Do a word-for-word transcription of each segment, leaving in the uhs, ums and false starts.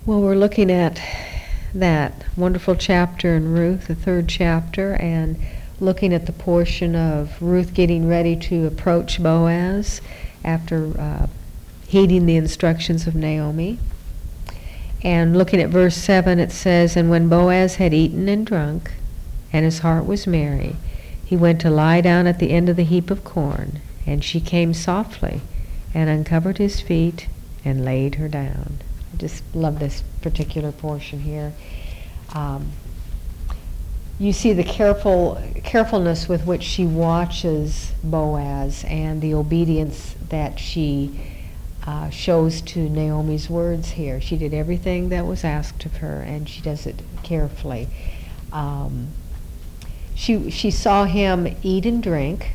Well, we're looking at that wonderful chapter in Ruth, the third chapter, and looking at the portion of Ruth getting ready to approach Boaz after uh, heeding the instructions of Naomi. And looking at verse seven, it says, "And when Boaz had eaten and drunk, and his heart was merry, he went to lie down at the end of the heap of corn, and she came softly and uncovered his feet and laid her down." I just love this particular portion here. Um, you see the careful carefulness with which she watches Boaz and the obedience that she uh, shows to Naomi's words here. She did everything that was asked of her, and she does it carefully. Um, she she saw him eat and drink.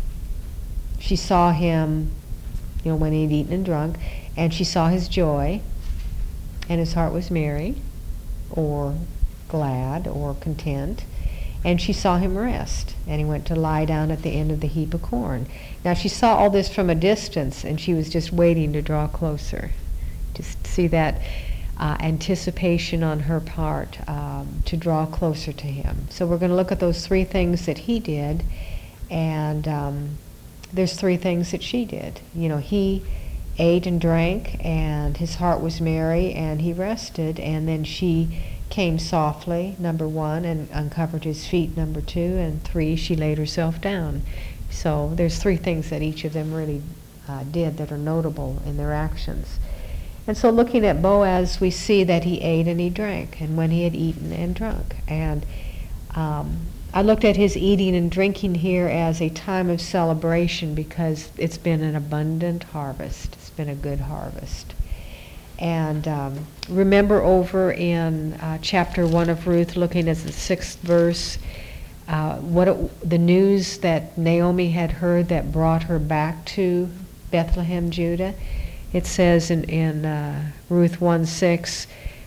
She saw him, you know, when he'd eaten and drunk, and she saw his joy. And his heart was merry, or glad, or content. And she saw him rest, and he went to lie down at the end of the heap of corn. Now she saw all this from a distance, and she was just waiting to draw closer. Just see that uh, anticipation on her part um, to draw closer to him. So we're going to look at those three things that he did, and um, there's three things that she did. You know, he ate and drank, and his heart was merry, and he rested, and then she came softly, number one, and uncovered his feet, number two, and three, she laid herself down. So there's three things that each of them really uh, did that are notable in their actions. And so looking at Boaz, we see that he ate and he drank, and when he had eaten and drunk. And um, I looked at his eating and drinking here as a time of celebration because it's been an abundant harvest. It's been a good harvest. And um, remember over in uh, chapter one of Ruth, looking at the sixth verse, uh, what it, the news that Naomi had heard that brought her back to Bethlehem, Judah. It says in, in uh, Ruth one six,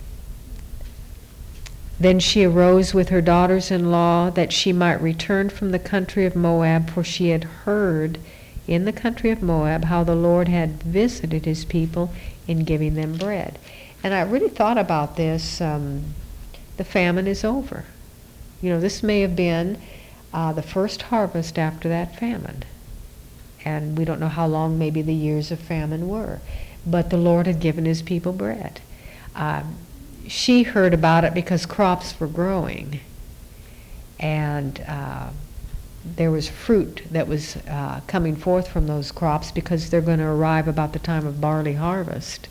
"Then she arose with her daughters-in-law that she might return from the country of Moab, for she had heard in the country of Moab how the Lord had visited his people in giving them bread." And I really thought about this. Um, the famine is over. You know, this may have been uh, the first harvest after that famine. And we don't know how long maybe the years of famine were. But the Lord had given his people bread. Um, she heard about it because crops were growing. And uh, there was fruit that was uh, coming forth from those crops because they're going to arrive about the time of barley harvest.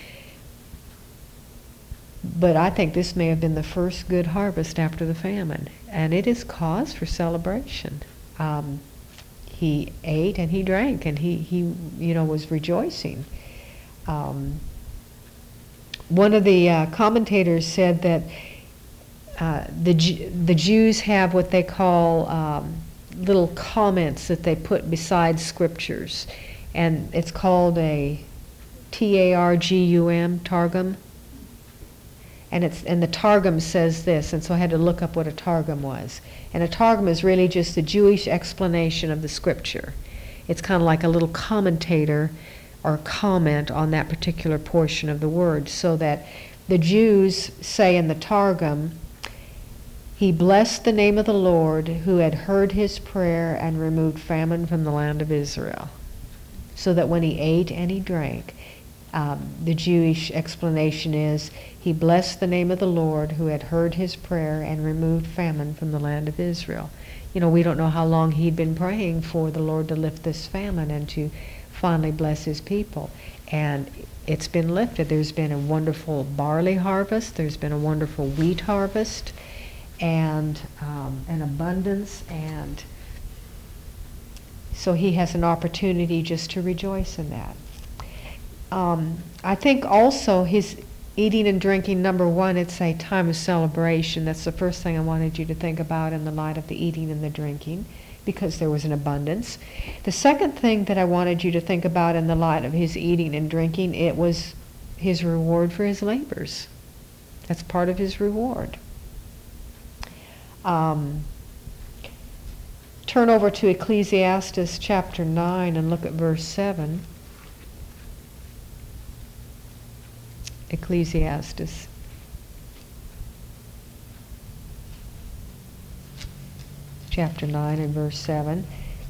But I think this may have been the first good harvest after the famine. And it is cause for celebration. Um, he ate and he drank, and he, he you know, was rejoicing. Um, one of the uh, commentators said that uh, the, the Jews have what they call um, little comments that they put beside scriptures. And it's called a T A R G U M, Targum. And it's and the Targum says this, and so I had to look up what a Targum was. And a Targum is really just the Jewish explanation of the scripture. It's kind of like a little commentator or comment on that particular portion of the word, so that the Jews say in the Targum, "He blessed the name of the Lord who had heard his prayer and removed famine from the land of Israel." So that when he ate and he drank, Um, the Jewish explanation is, he blessed the name of the Lord who had heard his prayer and removed famine from the land of Israel. You know, we don't know how long he'd been praying for the Lord to lift this famine and to finally bless his people. And it's been lifted. There's been a wonderful barley harvest. There's been a wonderful wheat harvest and um, an abundance. And so he has an opportunity just to rejoice in that. Um, I think also his eating and drinking, number one, it's a time of celebration. That's the first thing I wanted you to think about in the light of the eating and the drinking, because there was an abundance. The second thing that I wanted you to think about in the light of his eating and drinking, it was his reward for his labors. That's part of his reward. Um, turn over to Ecclesiastes chapter nine and look at verse seven. Ecclesiastes. Chapter nine and verse seven.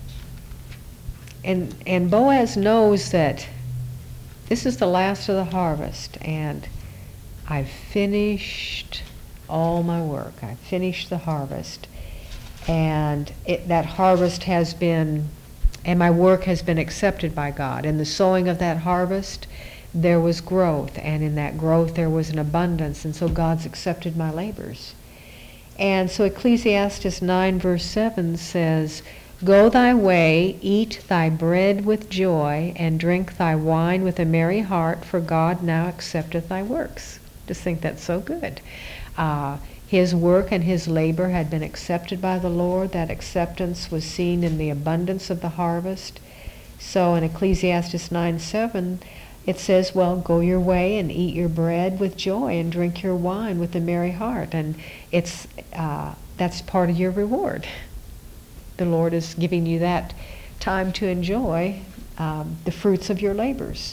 And, and Boaz knows that this is the last of the harvest, and I've finished all my work. I've finished the harvest. And it, that harvest has been, and my work has been accepted by God. In the sowing of that harvest, there was growth, and in that growth there was an abundance, and so God's accepted my labors. And so Ecclesiastes nine verse seven says, "Go thy way, eat thy bread with joy, and drink thy wine with a merry heart, for God now accepteth thy works." Just think that's so good. Uh, his work and his labor had been accepted by the Lord. That acceptance was seen in the abundance of the harvest. So in Ecclesiastes nine seven, it says, well, go your way and eat your bread with joy and drink your wine with a merry heart. And it's uh, that's part of your reward. The Lord is giving you that time to enjoy um, the fruits of your labors.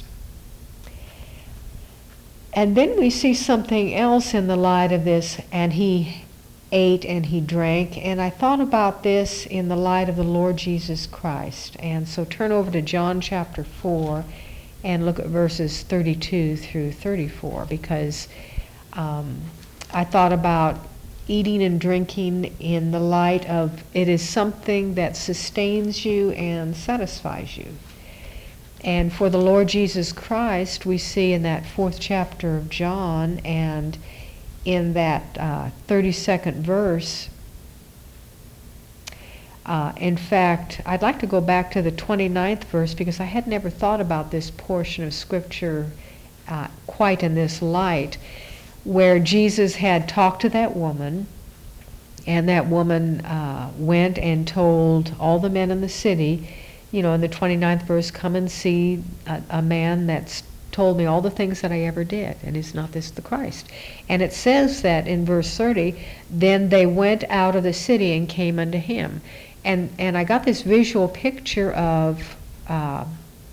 And then we see something else in the light of this, and he ate and he drank. And I thought about this in the light of the Lord Jesus Christ. And so turn over to John chapter four and look at verses thirty-two through thirty-four, because um, I thought about eating and drinking in the light of it is something that sustains you and satisfies you. And for the Lord Jesus Christ, we see in that fourth chapter of John and in that uh, thirty-second verse, uh, in fact, I'd like to go back to the twenty-ninth verse, because I had never thought about this portion of Scripture uh, quite in this light, where Jesus had talked to that woman, and that woman uh, went and told all the men in the city, you know, in the twenty-ninth verse, come and see a, a man that's told me all the things that I ever did, and is not this the Christ? And it says that in verse thirty, then they went out of the city and came unto him. And, and I got this visual picture of uh,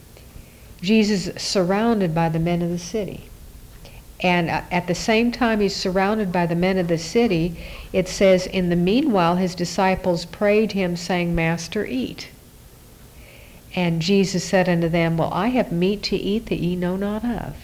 Jesus surrounded by the men of the city. And at the same time he's surrounded by the men of the city, it says, in the meanwhile his disciples prayed him, saying, Master, eat. And Jesus said unto them, well, I have meat to eat that ye know not of.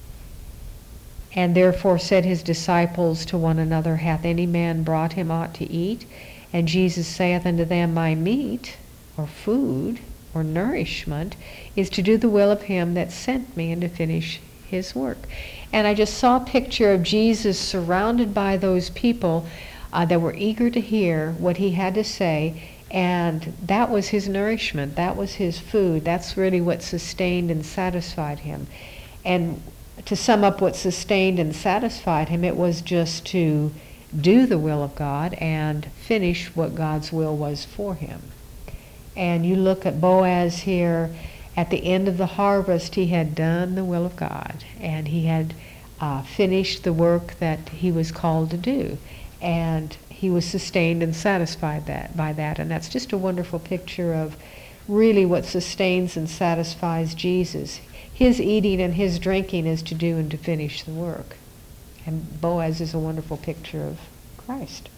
And therefore said his disciples to one another, hath any man brought him aught to eat? And Jesus saith unto them, my meat, or food, or nourishment, is to do the will of him that sent me, and to finish his work. And I just saw a picture of Jesus surrounded by those people uh, that were eager to hear what he had to say, and that was his nourishment, that was his food, that's really what sustained and satisfied him. And to sum up what sustained and satisfied him, it was just to do the will of God and finish what God's will was for him. And you look at Boaz here, at the end of the harvest, he had done the will of God, and he had uh, finished the work that he was called to do. And he was sustained and satisfied that by that. And that's just a wonderful picture of really what sustains and satisfies Jesus. His eating and his drinking is to do and to finish the work. And Boaz is a wonderful picture of Christ.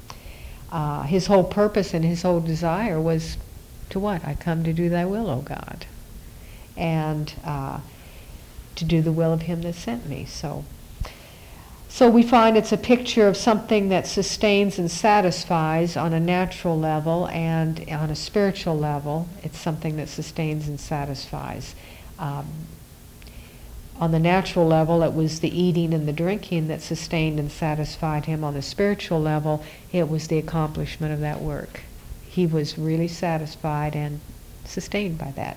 Uh, his whole purpose and his whole desire was to what? I come to do thy will, O God. And uh, to do the will of him that sent me. So, so we find it's a picture of something that sustains and satisfies on a natural level, and on a spiritual level, it's something that sustains and satisfies. Um, on the natural level, it was the eating and the drinking that sustained and satisfied him. On the spiritual level, it was the accomplishment of that work. He was really satisfied and sustained by that.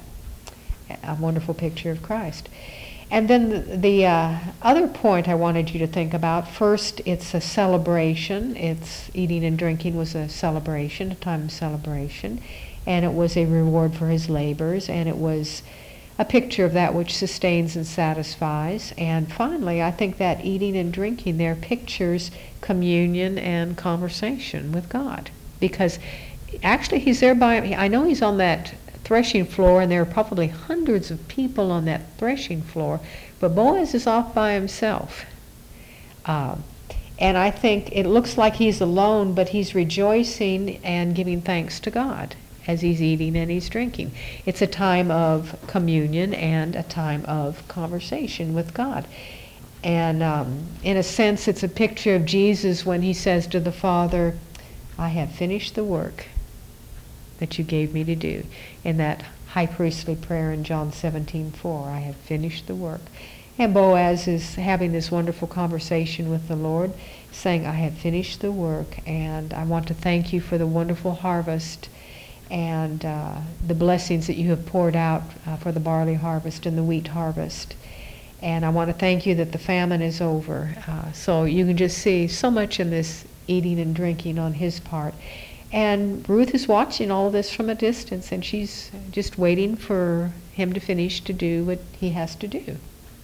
A wonderful picture of Christ. And then the, the uh, other point I wanted you to think about, first, it's a celebration. It's eating and drinking was a celebration, a time of celebration, and it was a reward for his labors, and it was a picture of that which sustains and satisfies. And finally, I think that eating and drinking there pictures communion and conversation with God, because actually he's there by, I know he's on that threshing floor, and there are probably hundreds of people on that threshing floor, but Boaz is off by himself. Uh, and I think it looks like he's alone, but he's rejoicing and giving thanks to God as he's eating and he's drinking. It's a time of communion and a time of conversation with God. And um, in a sense, it's a picture of Jesus when he says to the Father, I have finished the work that you gave me to do. In that high priestly prayer in John seventeen four, I have finished the work. And Boaz is having this wonderful conversation with the Lord, saying, I have finished the work, and I want to thank you for the wonderful harvest and uh, the blessings that you have poured out uh, for the barley harvest and the wheat harvest. And I want to thank you that the famine is over. Uh, so you can just see so much in this eating and drinking on his part. And Ruth is watching all this from a distance, and she's just waiting for him to finish to do what he has to do.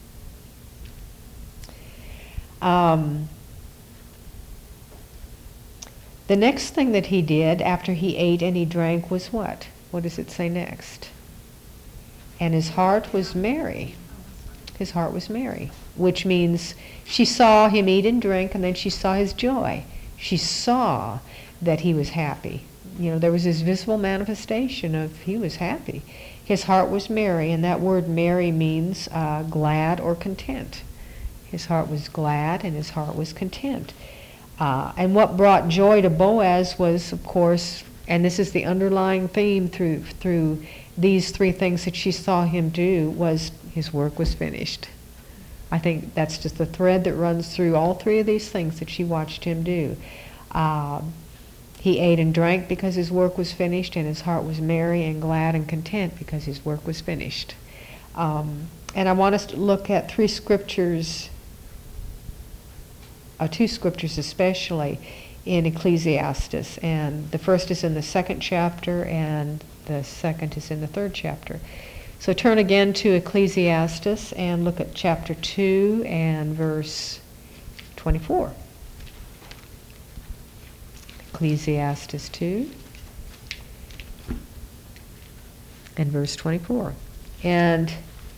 Um, the next thing that he did after he ate and he drank was what? What does it say next? And his heart was merry. His heart was merry, which means she saw him eat and drink, and then she saw his joy. She saw that he was happy. You know, there was this visible manifestation of he was happy. His heart was merry, and that word merry means uh, glad or content. His heart was glad and his heart was content. Uh, and what brought joy to Boaz was, of course, and this is the underlying theme through through these three things that she saw him do, was his work was finished. I think that's just the thread that runs through all three of these things that she watched him do. Uh, he ate and drank because his work was finished, and his heart was merry and glad and content because his work was finished. Um, and I want us to look at three scriptures, uh, two scriptures especially, in Ecclesiastes. And the first is in the second chapter, and the second is in the third chapter. So turn again to Ecclesiastes and look at chapter two and verse twenty-four. Ecclesiastes two and verse twenty-four. And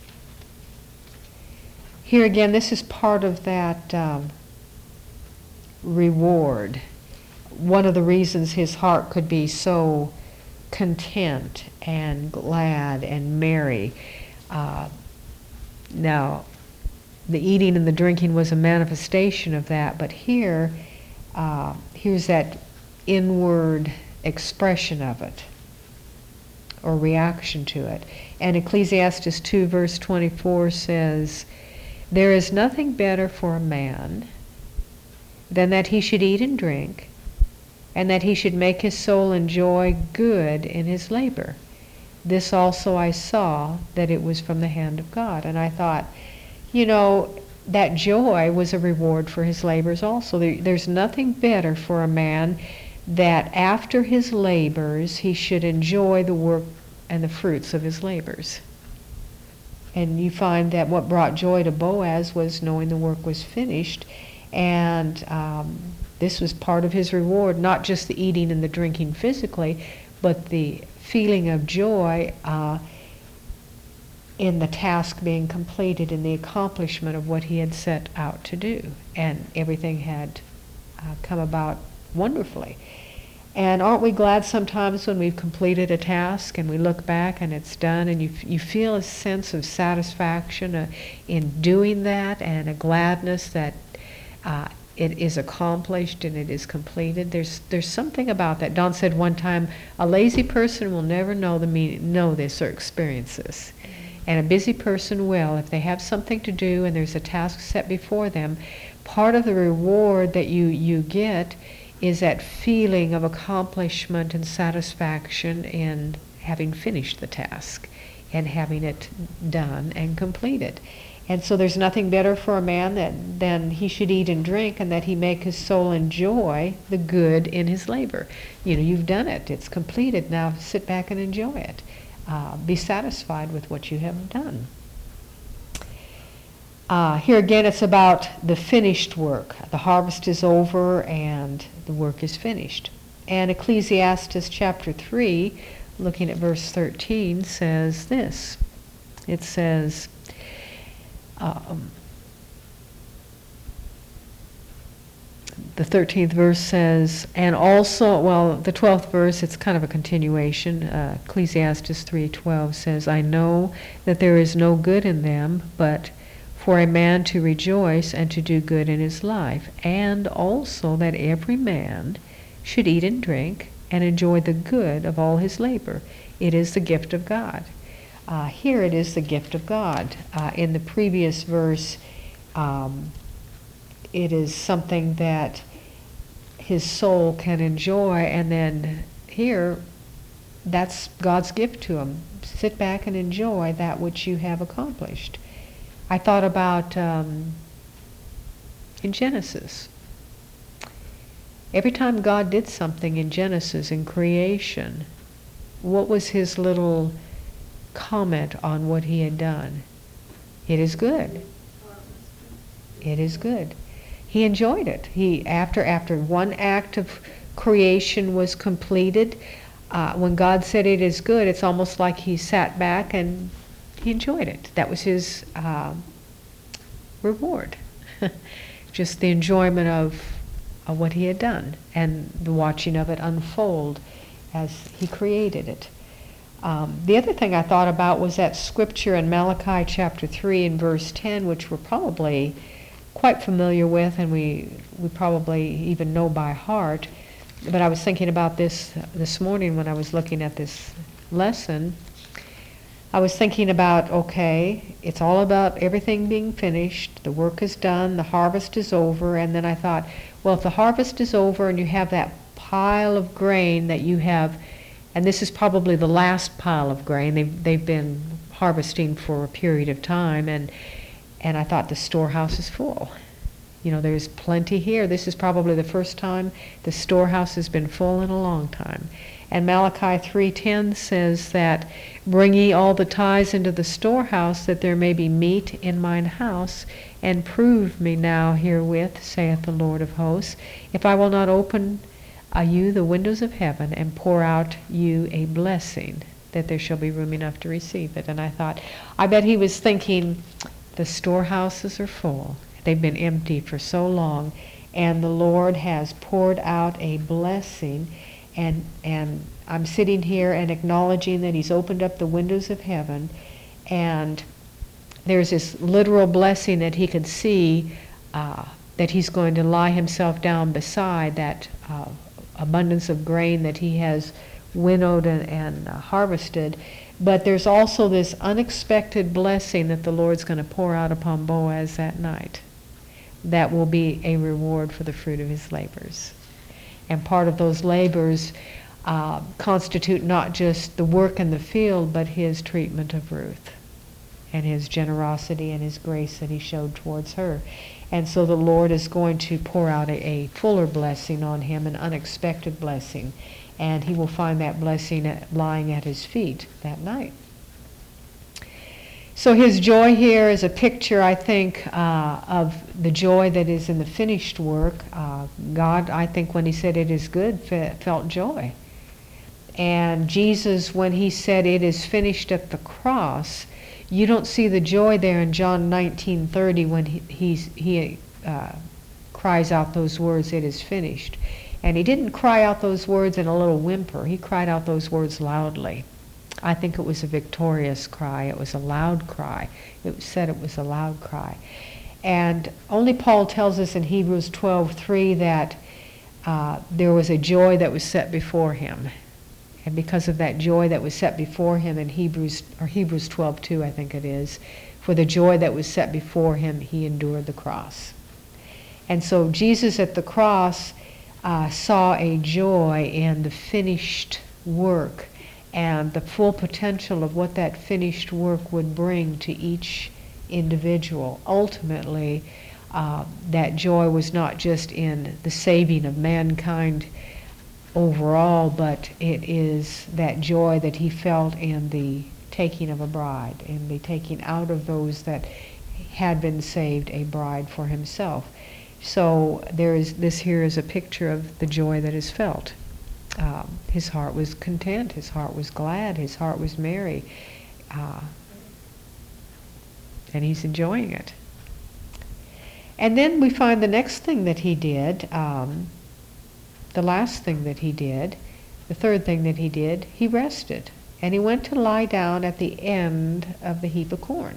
here again, this is part of that um, reward. One of the reasons his heart could be so content and glad and merry. Uh, now, the eating and the drinking was a manifestation of that, but here, uh, here's that inward expression of it, or reaction to it. And Ecclesiastes two verse twenty-four says, there is nothing better for a man than that he should eat and drink, and that he should make his soul enjoy good in his labor. This also I saw, that it was from the hand of God. And I thought, you know, that joy was a reward for his labors also. There, there's nothing better for a man that after his labors he should enjoy the work and the fruits of his labors. And you find that what brought joy to Boaz was knowing the work was finished, and um, this was part of his reward, not just the eating and the drinking physically, but the feeling of joy uh, in the task being completed, in the accomplishment of what he had set out to do. And everything had uh, come about wonderfully. And aren't we glad sometimes when we've completed a task and we look back and it's done, and you you feel a sense of satisfaction uh, in doing that, and a gladness that uh, it is accomplished and it is completed. There's there's something about that. Don said one time, a lazy person will never know the meaning, know this or experience this. And a busy person will. If they have something to do and there's a task set before them, part of the reward that you, you get is that feeling of accomplishment and satisfaction in having finished the task and having it done and completed. And so there's nothing better for a man that, than he should eat and drink, and that he make his soul enjoy the good in his labor. You know, you've done it. It's completed. Now sit back and enjoy it. Uh, be satisfied with what you have done. Uh, here again, it's about the finished work. The harvest is over and the work is finished. And Ecclesiastes chapter three, looking at verse thirteen, says this. It says, um, the thirteenth verse says, and also, well, the twelfth verse, it's kind of a continuation. Uh, Ecclesiastes three twelve says, I know that there is no good in them, but for a man to rejoice and to do good in his life, and also that every man should eat and drink and enjoy the good of all his labor. It is the gift of God. Uh, here it is the gift of God. Uh, in the previous verse, um, it is something that his soul can enjoy, and then here, that's God's gift to him. Sit back and enjoy that which you have accomplished. I thought about um, in Genesis. Every time God did something in Genesis, in creation, what was his little comment on what he had done? It is good. It is good. He enjoyed it. He after after one act of creation was completed, uh, when God said it is good, it's almost like he sat back and he enjoyed it. That was his uh, reward. Just the enjoyment of, of what he had done and the watching of it unfold as he created it. Um, the other thing I thought about was that scripture in Malachi chapter three and verse ten, which we're probably quite familiar with, and we we probably even know by heart. But I was thinking about this this morning when I was looking at this lesson. I was thinking about, okay, it's all about everything being finished, the work is done, the harvest is over, and then I thought, well, if the harvest is over and you have that pile of grain that you have, and this is probably the last pile of grain, they've, they've been harvesting for a period of time, and and I thought the storehouse is full. You know, there's plenty here. This is probably the first time the storehouse has been full in a long time. And Malachi three ten says that, bring ye all the tithes into the storehouse, that there may be meat in mine house, and prove me now herewith, saith the Lord of hosts, if I will not open uh, you the windows of heaven, and pour out you a blessing, that there shall be room enough to receive it. And I thought, I bet he was thinking, the storehouses are full. They've been empty for so long, and the Lord has poured out a blessing, and and I'm sitting here and acknowledging that he's opened up the windows of heaven, and there's this literal blessing that he could see, uh, that he's going to lie himself down beside that uh, abundance of grain that he has winnowed and, and uh, harvested. But there's also this unexpected blessing that the Lord's going to pour out upon Boaz that night. That will be a reward for the fruit of his labors. And part of those labors uh, constitute not just the work in the field, but his treatment of Ruth and his generosity and his grace that he showed towards her. And so the Lord is going to pour out a, a fuller blessing on him, an unexpected blessing. And he will find that blessing at, lying at his feet that night. So his joy here is a picture, I think, uh, of the joy that is in the finished work. Uh, God, I think, when he said it is good, fe- felt joy. And Jesus, when he said it is finished at the cross, you don't see the joy there in John nineteen thirty when he, he's, he uh, cries out those words, it is finished. And he didn't cry out those words in a little whimper. He cried out those words loudly. I think it was a victorious cry. It was a loud cry. It said it was a loud cry. And only Paul tells us in Hebrews twelve three that uh, there was a joy that was set before him. And because of that joy that was set before him in Hebrews, or Hebrews twelve two, I think it is, for the joy that was set before him, he endured the cross. And so Jesus at the cross uh, saw a joy in the finished work and the full potential of what that finished work would bring to each individual. Ultimately, uh, that joy was not just in the saving of mankind overall, but it is that joy that he felt in the taking of a bride, in the taking out of those that had been saved a bride for himself. So there is this here is a picture of the joy that is felt. Um, his heart was content, his heart was glad, his heart was merry, uh, and he's enjoying it. And then we find the next thing that he did, um, the last thing that he did, the third thing that he did, he rested. And he went to lie down at the end of the heap of corn.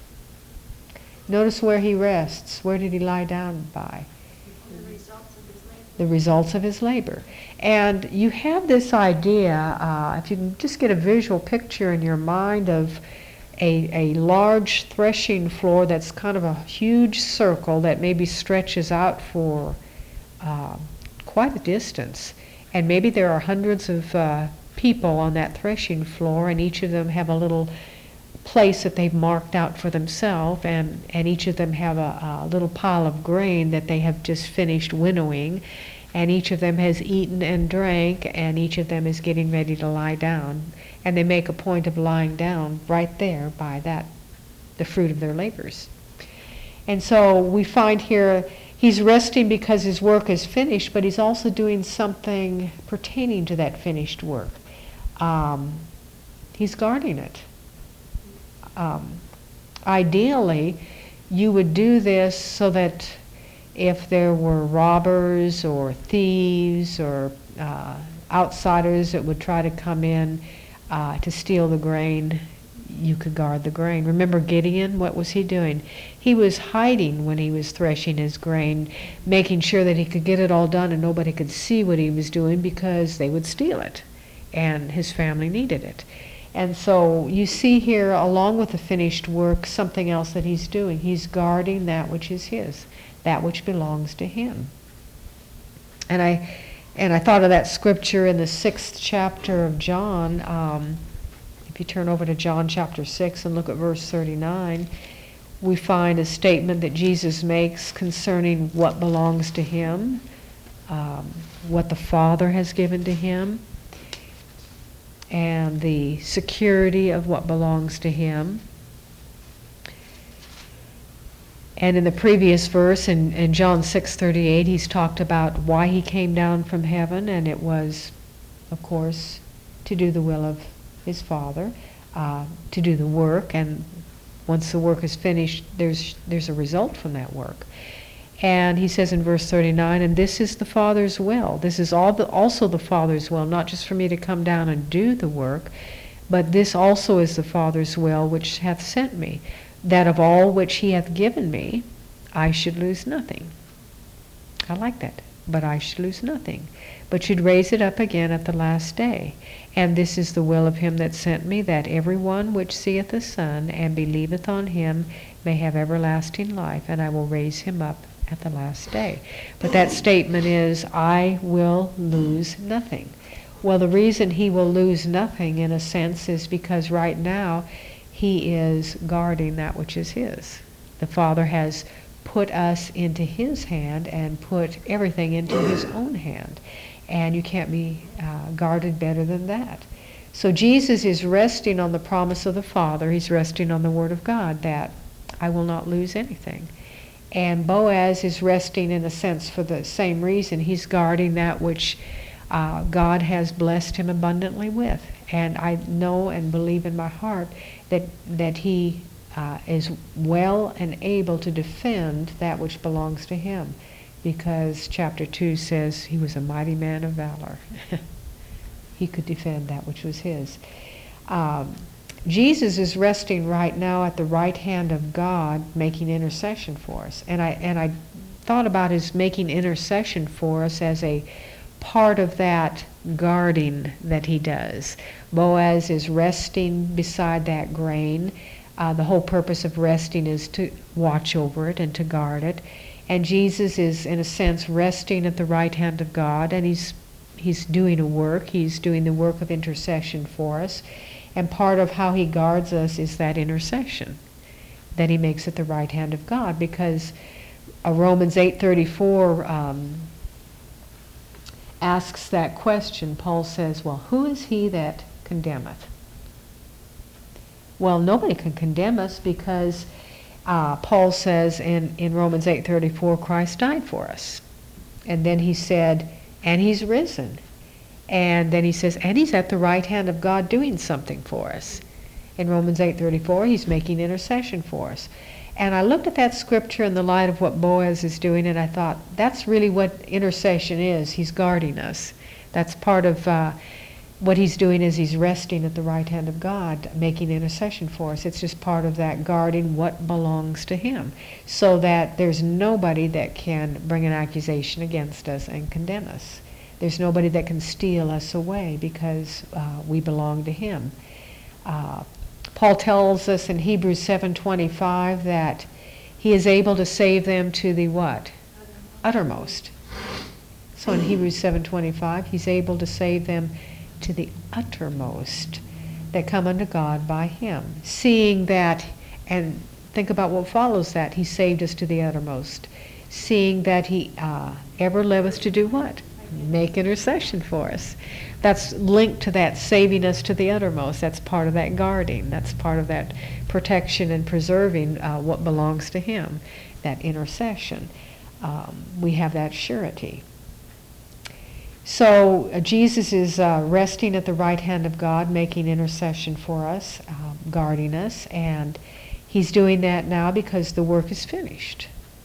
Notice where he rests. Where did he lie down by? The results of his labor. The results of his labor. And you have this idea, uh, if you can just get a visual picture in your mind of a, a large threshing floor that's kind of a huge circle that maybe stretches out for uh, quite a distance. And maybe there are hundreds of uh, people on that threshing floor, and each of them have a little place that they've marked out for themselves, and, and each of them have a, a little pile of grain that they have just finished winnowing, and each of them has eaten and drank, and each of them is getting ready to lie down. And they make a point of lying down right there by that, the fruit of their labors. And so we find here he's resting because his work is finished, but he's also doing something pertaining to that finished work. Um, he's guarding it. Um, ideally, you would do this so that if there were robbers or thieves or uh, outsiders that would try to come in uh, to steal the grain, you could guard the grain. Remember Gideon, what was he doing? He was hiding when he was threshing his grain, making sure that he could get it all done and nobody could see what he was doing because they would steal it, and his family needed it. And so you see here, along with the finished work, something else that he's doing. He's guarding that which is his, that which belongs to him. And I, and I thought of that scripture in the sixth chapter of John. Um, if you turn over to John chapter six and look at verse thirty-nine, we find a statement that Jesus makes concerning what belongs to him, um, what the Father has given to him, and the security of what belongs to him. And in the previous verse, in, in John six thirty-eight, he's talked about why he came down from heaven, and it was, of course, to do the will of his Father, uh, to do the work, and once the work is finished, there's there's a result from that work. And he says in verse thirty-nine, and this is the Father's will. This is all the, also the Father's will, not just for me to come down and do the work, but this also is the Father's will which hath sent me, that of all which he hath given me, I should lose nothing. I like that. But I should lose nothing, but should raise it up again at the last day. And this is the will of him that sent me, that every one which seeth the Son and believeth on him may have everlasting life, and I will raise him up at the last day. But that statement is, I will lose nothing. Well, the reason he will lose nothing, in a sense, is because right now he is guarding that which is his. The Father has put us into his hand and put everything into his own hand. And you can't be uh, guarded better than that. So Jesus is resting on the promise of the Father. He's resting on the Word of God that I will not lose anything. And Boaz is resting, in a sense, for the same reason. He's guarding that which uh, God has blessed him abundantly with. And I know and believe in my heart that, that he uh, is well and able to defend that which belongs to him. Because chapter two says he was a mighty man of valor. He could defend that which was his. Um, Jesus is resting right now at the right hand of God, making intercession for us. And I and I thought about his making intercession for us as a part of that guarding that he does. Boaz is resting beside that grain. Uh, the whole purpose of resting is to watch over it and to guard it. And Jesus is, in a sense, resting at the right hand of God, and he's he's doing a work. He's doing the work of intercession for us. And part of how he guards us is that intercession that he makes at the right hand of God. Because uh, Romans eight thirty-four um, asks that question. Paul says, well, who is he that condemneth? Well, nobody can condemn us because uh, Paul says in, in Romans eight thirty-four, Christ died for us. And then he said, and he's risen. And then he says, and he's at the right hand of God doing something for us. In Romans eight thirty-four, he's making intercession for us. And I looked at that scripture in the light of what Boaz is doing, and I thought, that's really what intercession is. He's guarding us. That's part of uh, what he's doing is he's resting at the right hand of God, making intercession for us. It's just part of that guarding what belongs to him, so that there's nobody that can bring an accusation against us and condemn us. There's nobody that can steal us away because uh, we belong to him. Uh, Paul tells us in Hebrews seven twenty-five that he is able to save them to the what? Uttermost. So in Hebrews seven twenty-five, he's able to save them to the uttermost that come unto God by him. Seeing that, and think about what follows that, he saved us to the uttermost. Seeing that he uh, ever liveth to do what? Make intercession for us. That's linked to that saving us to the uttermost. That's part of that guarding. That's part of that protection and preserving uh, what belongs to him, that intercession. Um, we have that surety. So uh, Jesus is uh, resting at the right hand of God, making intercession for us, um, guarding us, and he's doing that now because the work is finished.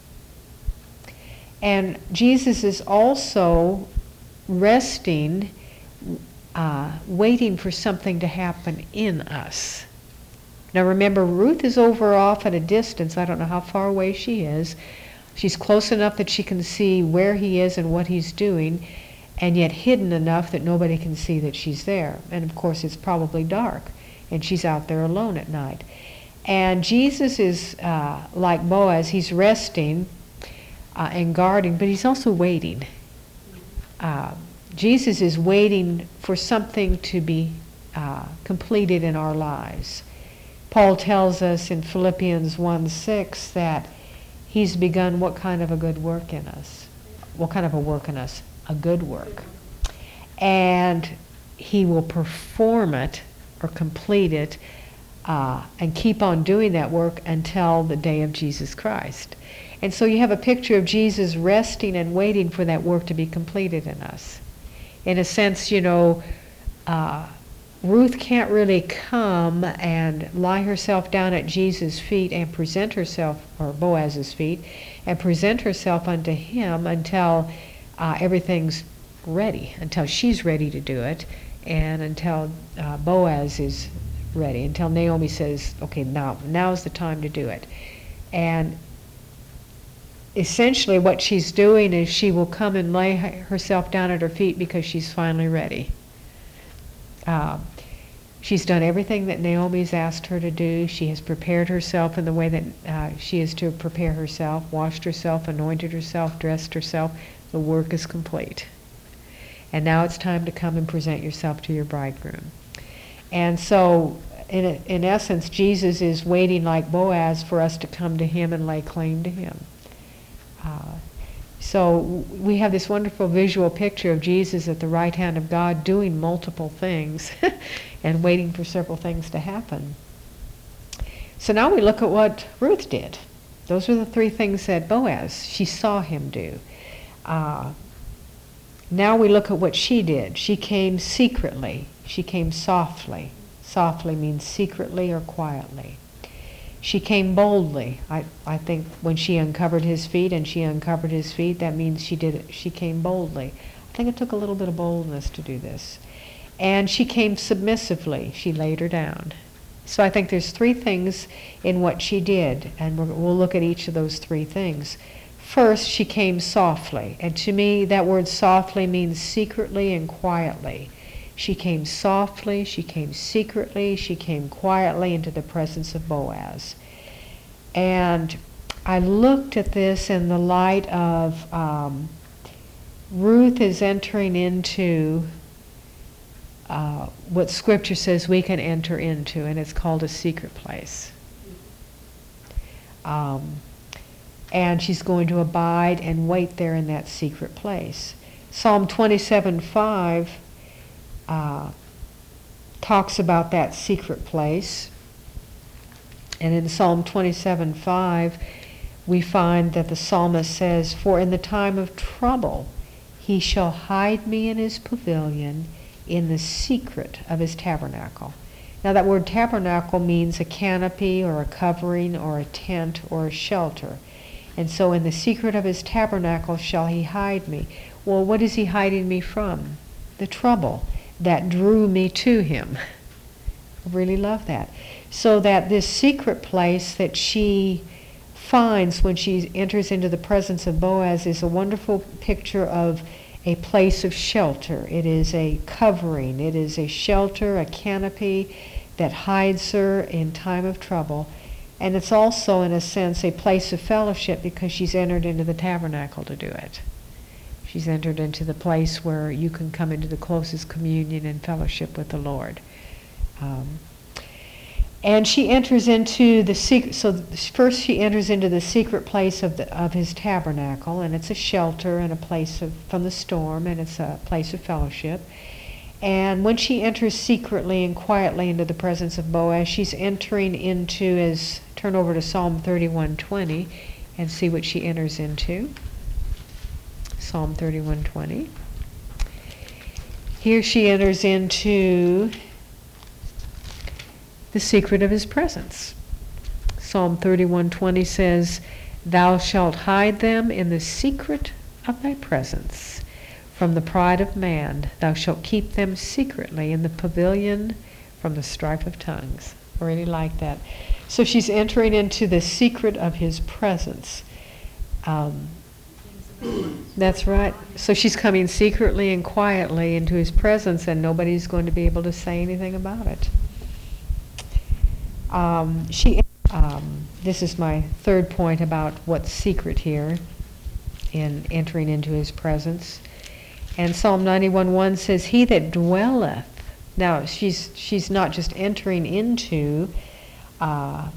And Jesus is also resting, uh, waiting for something to happen in us. Now remember, Ruth is over off at a distance. I don't know how far away she is. She's close enough that she can see where he is and what he's doing, and yet hidden enough that nobody can see that she's there. And of course it's probably dark, and she's out there alone at night. And Jesus is uh, like Boaz. He's resting uh, and guarding, but he's also waiting. Uh, Jesus is waiting for something to be uh, completed in our lives. Paul tells us in Philippians one six that he's begun what kind of a good work in us? What kind of a work in us? A good work. And he will perform it or complete it uh, and keep on doing that work until the day of Jesus Christ. And so you have a picture of Jesus resting and waiting for that work to be completed in us. In a sense, you know, uh, Ruth can't really come and lie herself down at Jesus' feet and present herself, or Boaz's feet, and present herself unto him until uh, everything's ready, until she's ready to do it, and until uh, Boaz is ready, until Naomi says, okay, now now's the time to do it. And essentially what she's doing is she will come and lay herself down at her feet because she's finally ready. Uh, she's done everything that Naomi's asked her to do. She has prepared herself in the way that uh, she is to prepare herself, washed herself, anointed herself, dressed herself. The work is complete. And now it's time to come and present yourself to your bridegroom. And so, in, a, in essence, Jesus is waiting like Boaz for us to come to him and lay claim to him. Uh, so we have this wonderful visual picture of Jesus at the right hand of God doing multiple things and waiting for several things to happen. So now we look at what Ruth did. Those were the three things that Boaz, she saw him do. Uh, now we look at what she did. She came secretly. She came softly. Softly means secretly or quietly. She came boldly. I, I think when she uncovered his feet and she uncovered his feet, that means she did it. She came boldly. I think it took a little bit of boldness to do this. And she came submissively. She laid her down. So I think there's three things in what she did, and we're, we'll look at each of those three things. First, she came softly. And to me, that word softly means secretly and quietly. She came softly, she came secretly, she came quietly into the presence of Boaz. And I looked at this in the light of um, Ruth is entering into uh, what Scripture says we can enter into, and it's called a secret place. Um, and she's going to abide and wait there in that secret place. Psalm twenty-seven five Uh, talks about that secret place. And in Psalm twenty-seven five, we find that the psalmist says, "For in the time of trouble he shall hide me in his pavilion. in the secret of his tabernacle. Now that word tabernacle means a canopy or a covering or a tent or a shelter. And so in the secret of his tabernacle shall he hide me. Well, what is he hiding me from? The trouble that drew me to him. I really love that. So that this secret place that she finds when she enters into the presence of Boaz is a wonderful picture of a place of shelter. It is a covering. It is a shelter, a canopy that hides her in time of trouble. And it's also, in a sense, a place of fellowship because she's entered into the tabernacle to do it. She's entered into the place where you can come into the closest communion and fellowship with the Lord. Um, and she enters into the secret. So first, she enters into the secret place of the of his tabernacle, and it's a shelter and a place of from the storm, and it's a place of fellowship. And when she enters secretly and quietly into the presence of Boaz, she's entering into, as turn over to Psalm thirty-one twenty and see what she enters into. Psalm thirty-one twenty. Here she enters into the secret of his presence. Psalm thirty-one twenty says, "Thou shalt hide them in the secret of thy presence. From the pride of man, thou shalt keep them secretly in the pavilion from the strife of tongues." I really like that. So she's entering into the secret of his presence. Um, that's right. So she's coming secretly and quietly into his presence, and nobody's going to be able to say anything about it. Um, she. Um, this is my third point about what's secret here in entering into his presence. And Psalm ninety-one one says, "He that dwelleth." Now, she's she's not just entering into, uh,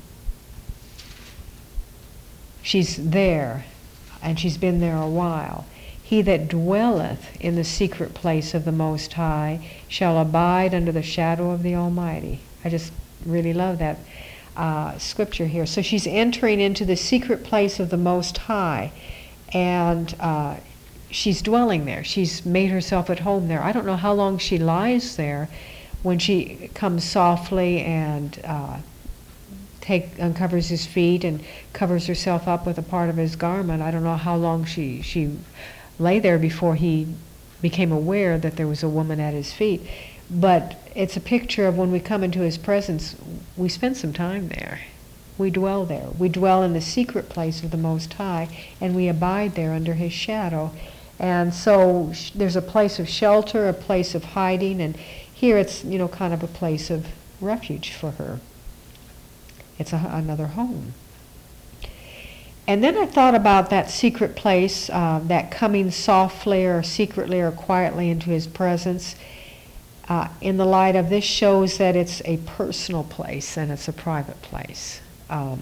she's there, and she's been there a while. "He that dwelleth in the secret place of the Most High shall abide under the shadow of the Almighty." I just really love that uh, scripture here. So she's entering into the secret place of the Most High, and uh, she's dwelling there. She's made herself at home there. I don't know how long she lies there when she comes softly and uh, take uncovers his feet and covers herself up with a part of his garment. I don't know how long she, she lay there before he became aware that there was a woman at his feet. But it's a picture of when we come into his presence, we spend some time there. We dwell there. We dwell in the secret place of the Most High, and we abide there under his shadow. And so sh- there's a place of shelter, a place of hiding, and here it's, you know, kind of a place of refuge for her. It's a, another home. And then I thought about that secret place, uh, that coming softly or secretly or quietly into his presence. Uh, in the light of this shows that it's a personal place and it's a private place. Um,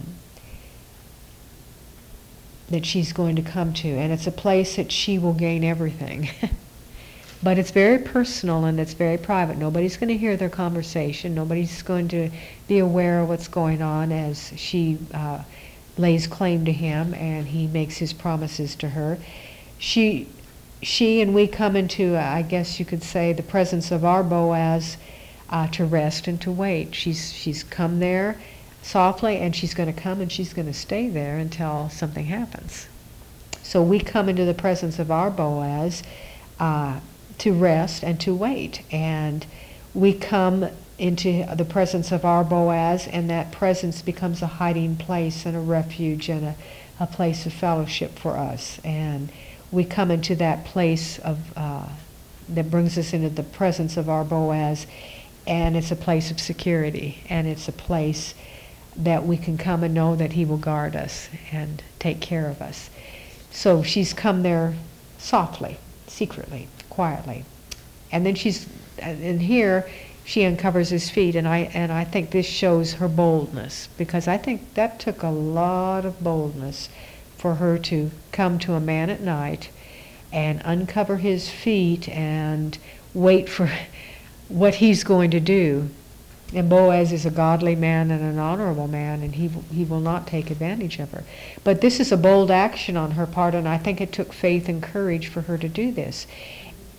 that she's going to come to, and it's a place that she will gain everything. But it's very personal and it's very private. Nobody's going to hear their conversation. Nobody's going to be aware of what's going on as she uh, lays claim to him and he makes his promises to her. She, she and we come into, uh, I guess you could say, the presence of our Boaz uh, to rest and to wait. She's she's come there softly, and she's going to come and she's going to stay there until something happens. So we come into the presence of our Boaz uh, to rest and to wait. And we come into the presence of our Boaz, and that presence becomes a hiding place and a refuge and a, a place of fellowship for us. And we come into that place of uh, that brings us into the presence of our Boaz, and it's a place of security, and it's a place that we can come and know that he will guard us and take care of us. So she's come there softly, secretly, quietly. And then she's, and here she uncovers his feet, and I and I think this shows her boldness, because I think that took a lot of boldness for her to come to a man at night and uncover his feet and wait for what he's going to do. And Boaz is a godly man and an honorable man, and he he will not take advantage of her. But this is a bold action on her part, and I think it took faith and courage for her to do this.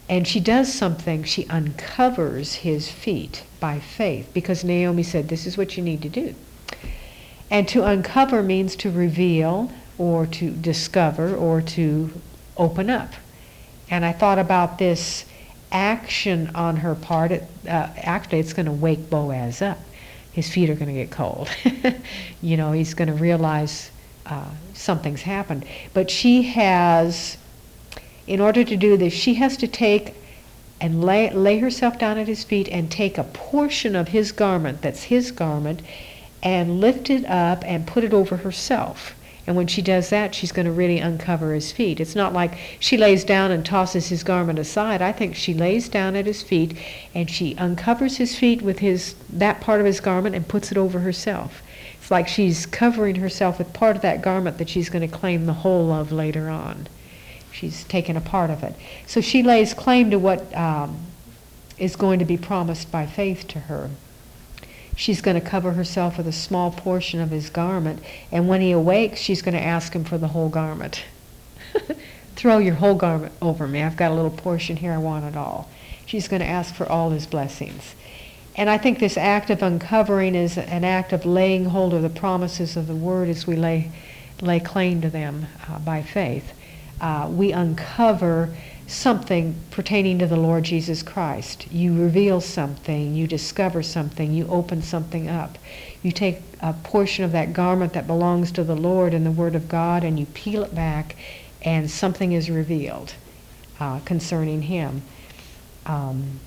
And she does something. She uncovers his feet by faith, because Naomi said, this is what you need to do. And to uncover means to reveal or to discover or to open up. And I thought about this action on her part. It, uh, actually, it's going to wake Boaz up. His feet are going to get cold. You know, he's going to realize uh, something's happened. But she has, in order to do this, she has to take and lay, lay herself down at his feet and take a portion of his garment, that's his garment, and lift it up and put it over herself. And when she does that, she's going to really uncover his feet. It's not like she lays down and tosses his garment aside. I think she lays down at his feet and she uncovers his feet with his that part of his garment and puts it over herself. It's like she's covering herself with part of that garment that she's going to claim the whole of later on. She's taken a part of it. So she lays claim to what um, is going to be promised by faith to her. She's going to cover herself with a small portion of his garment, and when he awakes, she's going to ask him for the whole garment. Throw your whole garment over me. I've got a little portion here. I want it all. She's going to ask for all his blessings. And I think this act of uncovering is an act of laying hold of the promises of the Word as we lay, lay claim to them uh, by faith. Uh, we uncover something pertaining to the Lord Jesus Christ. You reveal something, you discover something, you open something up. You take a portion of that garment that belongs to the Lord and the Word of God and you peel it back and something is revealed uh, concerning him. Um,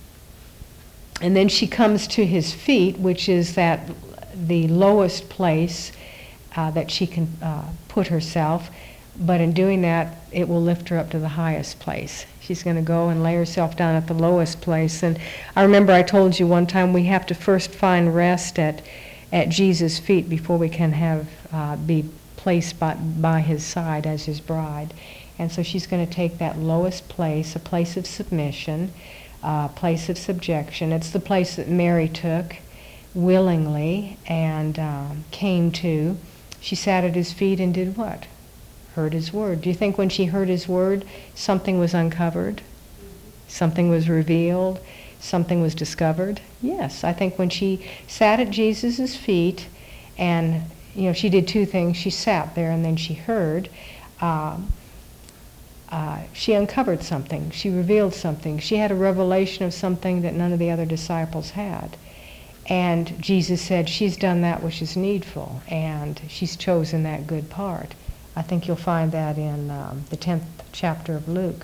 and then she comes to his feet, which is that the lowest place uh, that she can uh, put herself. But in doing that, it will lift her up to the highest place. She's going to go and lay herself down at the lowest place. And I remember I told you one time we have to first find rest at at Jesus' feet before we can have uh, be placed by, by his side as his bride. And so she's going to take that lowest place, a place of submission, a place of subjection. It's the place that Mary took willingly and um, came to. She sat at his feet and did what? Heard his word. Do you think when she heard his word, something was uncovered? Something was revealed? Something was discovered? Yes, I think when she sat at Jesus' feet, and you know, she did two things. She sat there and then she heard. Um, uh, she uncovered something. She revealed something. She had a revelation of something that none of the other disciples had. And Jesus said, she's done that which is needful, and she's chosen that good part. I think you'll find that in um, the tenth chapter of Luke.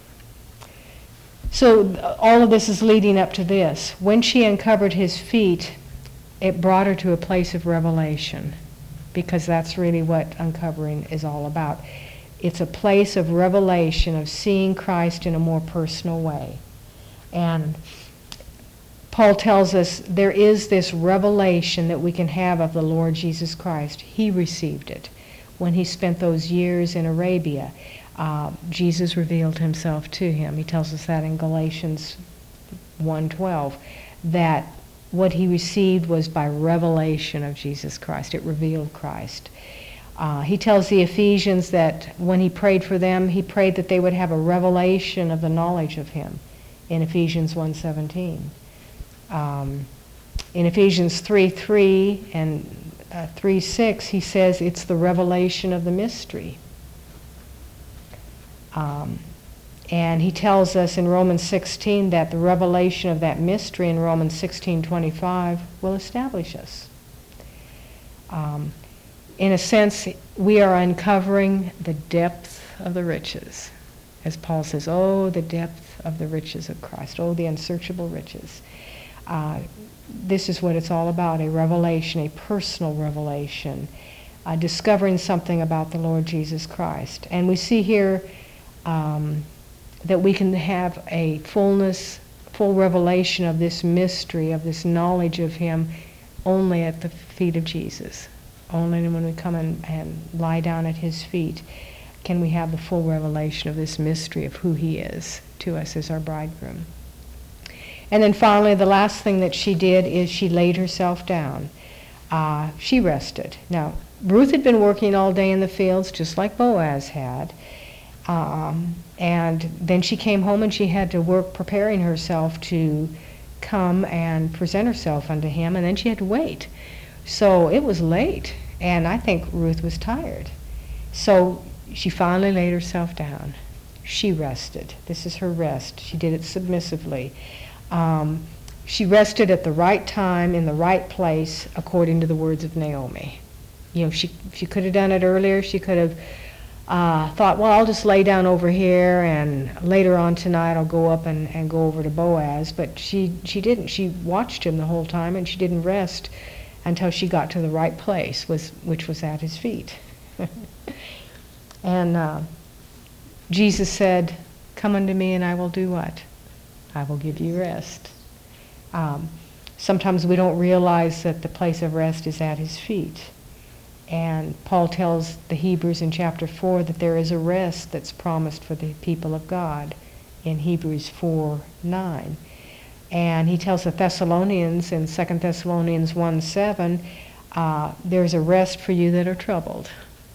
So uh, all of this is leading up to this. When she uncovered his feet, it brought her to a place of revelation, because that's really what uncovering is all about. It's a place of revelation, of seeing Christ in a more personal way. And Paul tells us there is this revelation that we can have of the Lord Jesus Christ. He received it. When he spent those years in Arabia, uh, Jesus revealed himself to him. He tells us that in Galatians one twelve, that what he received was by revelation of Jesus Christ. It revealed Christ. Uh, he tells the Ephesians that when he prayed for them, he prayed that they would have a revelation of the knowledge of him in Ephesians one seventeen. Um, in Ephesians three three and Uh, three six, he says it's the revelation of the mystery. Um, and he tells us in Romans sixteen that the revelation of that mystery in Romans sixteen twenty-five will establish us. Um, in a sense, we are uncovering the depth of the riches. As Paul says, oh, the depth of the riches of Christ. Oh, the unsearchable riches. Uh, This is what it's all about, a revelation, a personal revelation, uh, discovering something about the Lord Jesus Christ. And we see here um, that we can have a fullness, full revelation of this mystery, of this knowledge of him, only at the feet of Jesus. Only when we come and, and lie down at his feet can we have the full revelation of this mystery of who he is to us as our bridegroom. And then finally, the last thing that she did is she laid herself down. Uh, she rested. Now, Ruth had been working all day in the fields, just like Boaz had. Um, and then she came home and she had to work preparing herself to come and present herself unto him, and then she had to wait. So it was late, and I think Ruth was tired. So she finally laid herself down. She rested. This is her rest. She did it submissively. Um, she rested at the right time, in the right place, according to the words of Naomi. You know, she, she could have done it earlier. She could have uh, thought, well, I'll just lay down over here, and later on tonight I'll go up and, and go over to Boaz. But she, she didn't. She watched him the whole time, and she didn't rest until she got to the right place, was, which was at his feet. And uh, Jesus said, come unto me and I will do what? I will give you rest. Um, sometimes we don't realize that the place of rest is at his feet. And Paul tells the Hebrews in chapter four that there is a rest that's promised for the people of God in Hebrews four nine. And he tells the Thessalonians in Second Thessalonians one seven, uh, there's a rest for you that are troubled.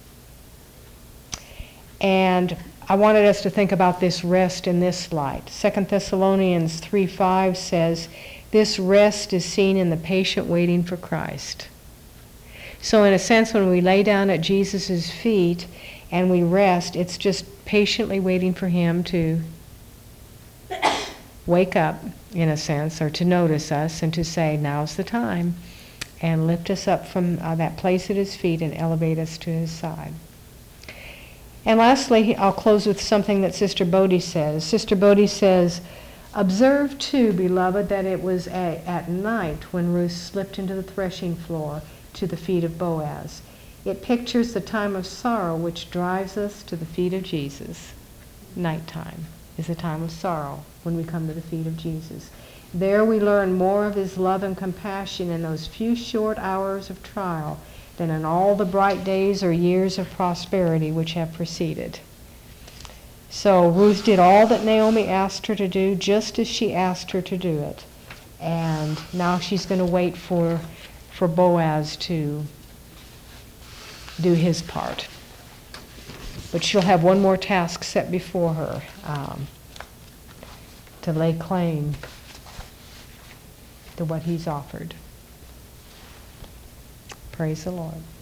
And I wanted us to think about this rest in this light. Second Thessalonians three five says, this rest is seen in the patient waiting for Christ. So in a sense, when we lay down at Jesus' feet and we rest, it's just patiently waiting for him to wake up, in a sense, or to notice us and to say, now's the time, and lift us up from uh, that place at his feet and elevate us to his side. And lastly, I'll close with something that Sister Bodie says. Sister Bodie says, observe too, beloved, that it was a, at night when Ruth slipped into the threshing floor to the feet of Boaz. It pictures the time of sorrow which drives us to the feet of Jesus. Nighttime is a time of sorrow when we come to the feet of Jesus. There we learn more of his love and compassion in those few short hours of trial than in all the bright days or years of prosperity which have preceded. So Ruth did all that Naomi asked her to do, just as she asked her to do it. And now she's going to wait for, for Boaz to do his part. But she'll have one more task set before her, um, to lay claim to what he's offered. Praise the Lord.